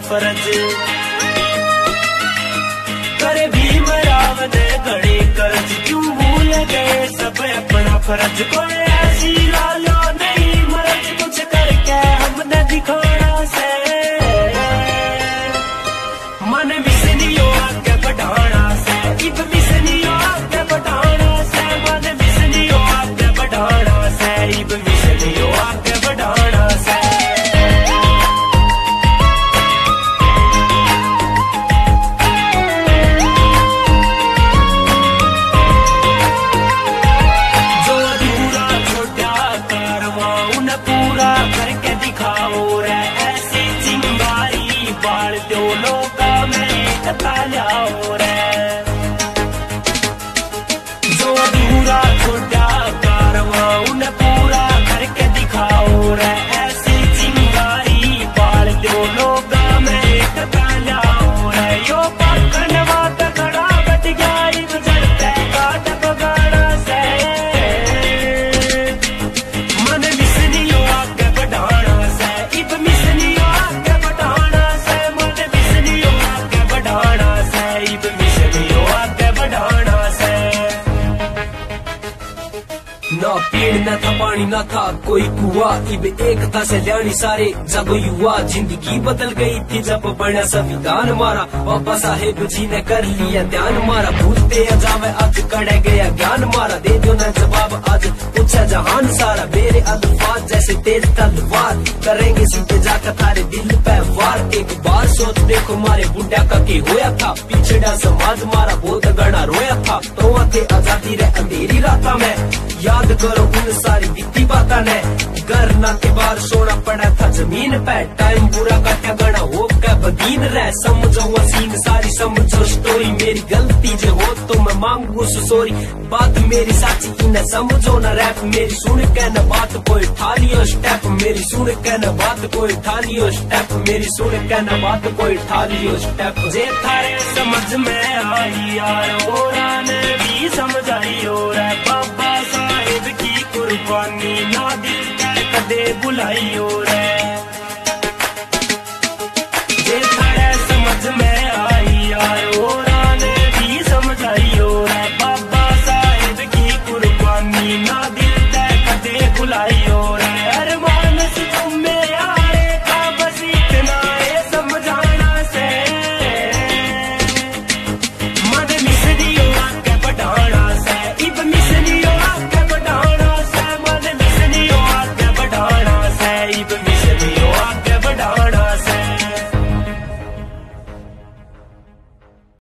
फर्ज। करे भीम राव ने घड़े कर्ज, क्यों भूल गए सब अपना फर्ज। कोई ऐसी लालो नहीं मर्ज, कुछ करके हमने दिखाना से। मन मिसनियो आगे बढ़ाना से, इब मिसनियो आगे बढ़ाना से। मन मिसनियो आगे बढ़ाना से, इब मिसनियो आगे बढ़ाना से। जो अधूरा छोटा कारवां उन्हें पूरा करके दिखाओ रे। ऐसी चिंगारी बाल दो लोका में तालाओ रे। जो अधूरा छोटा कारवां उन्हें पूरा करके दिखाओ रे। ऐसी चिंगारी बाल दो लोका में तालाओ रे। यो पकड़वा खड़ा बट गया इब जलते काट बगाड़ा से। मन मिसनियो आगे बढ़ाना से, इब मिसनियो आगे बढ़ाना से। मन मिसनियो आगे बढ़ाना से, इब मिसनियो आगे बढ़ाना से। ना पेड़ न था पानी न था कोई कुआ, इब एकता से ल्याणी सारे जब युवा। जिंदगी बदल गई थी जब बना संविधान मारा। बाबा साहेब जी ने कर लिया ध्यान मारा। भूलते जावे आज कड़े गया ज्ञान मारा। दे दो न जवाब आज पूछा जहान सारा। मेरे अल्फाज जैसे तेज तलवार करेंगे सीधे जाकर तारे दिल पे वार। एक बार सोच देखो मारे बुढ़ा का के होया था। पिछड़ा समाज मारा बहुत गणा रोया था। तो थे आजादी रे अंधेरी राता में, याद करो उन सारी बीती बाता ने। घर ना के बाहर सोना पड़ा था जमीन पे। टाइम पूरा काटा गणा हो के बदीन रह। समझो वसीन सारी समझो स्टोरी। मेरी गलती जो हो तो मैं मांगू सॉरी। बात मेरी साची इन्हें समझो न रैप। मेरी सुन के न बात कोई ठालियो स्टेप। मेरी सुन के न बात कोई ठालियो स्टेप। मेरी सुन के न बात कोई ठालियो स्टेप। जे थारे समझ में आई यार और ने भी समझाई और बाबा साहेब की कुर्बानी ना दिल कदे बुलाई और